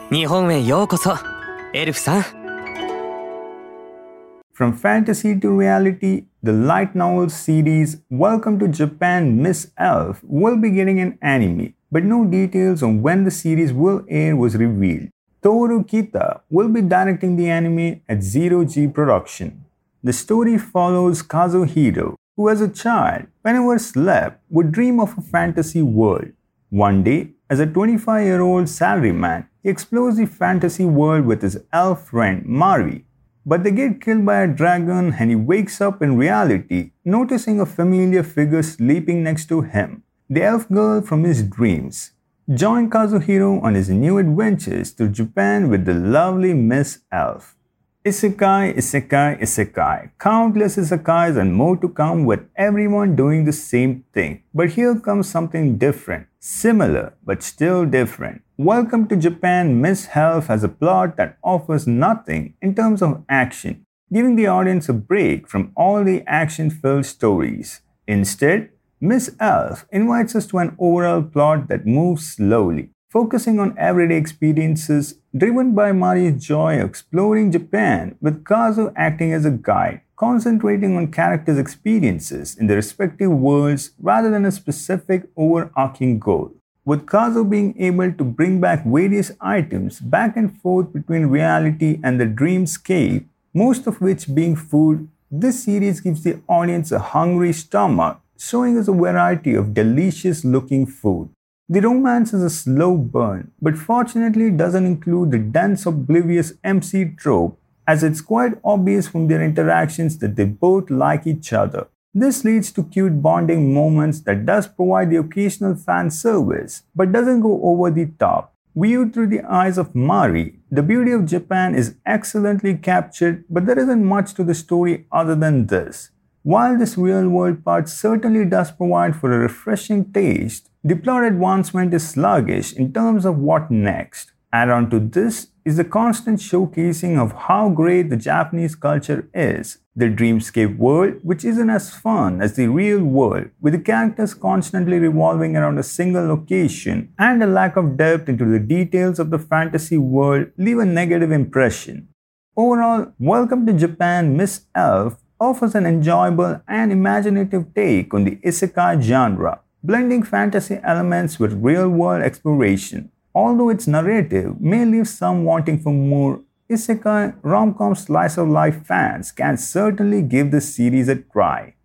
日本へようこそ、エルフさん。 From fantasy to reality, the light novel series Welcome to Japan Miss Elf will be getting an anime, but no details on when the series will air was revealed. Toru Kita will be directing the anime at Zero G Production. The story follows Kazuhiro, who as a child, whenever slept, would dream of a fantasy world. One day, as a 25-year-old salaryman, he explores the fantasy world with his elf friend Mari. But they get killed by a dragon and he wakes up in reality, noticing a familiar figure sleeping next to him, the elf girl from his dreams. Join Kazuhiro on his new adventures to Japan with the lovely Miss Elf. Isekai, isekai, isekai. Countless isekais and more to come with everyone doing the same thing. But here comes something different. Similar, but still different. Welcome to Japan Miss Elf has a plot that offers nothing in terms of action, giving the audience a break from all the action-filled stories. Instead, Miss Elf invites us to an overall plot that moves slowly, focusing on everyday experiences driven by Mari's joy of exploring Japan, with Kazu acting as a guide, concentrating on characters' experiences in their respective worlds rather than a specific overarching goal. With Kazu being able to bring back various items back and forth between reality and the dreamscape, most of which being food, this series gives the audience a hungry stomach, showing us a variety of delicious looking food. The romance is a slow burn, but fortunately doesn't include the dense oblivious MC trope, as it's quite obvious from their interactions that they both like each other. This leads to cute bonding moments that does provide the occasional fan service, but doesn't go over the top. Viewed through the eyes of Mari, the beauty of Japan is excellently captured, but there isn't much to the story other than this. While this real-world part certainly does provide for a refreshing taste, the plot advancement is sluggish in terms of what next. Add on to this is the constant showcasing of how great the Japanese culture is. The dreamscape world, which isn't as fun as the real world, with the characters constantly revolving around a single location, and a lack of depth into the details of the fantasy world, leave a negative impression. Overall, Welcome to Japan Miss Elf offers an enjoyable and imaginative take on the isekai genre, blending fantasy elements with real-world exploration. Although its narrative may leave some wanting for more, isekai rom-com slice-of-life fans can certainly give this series a try.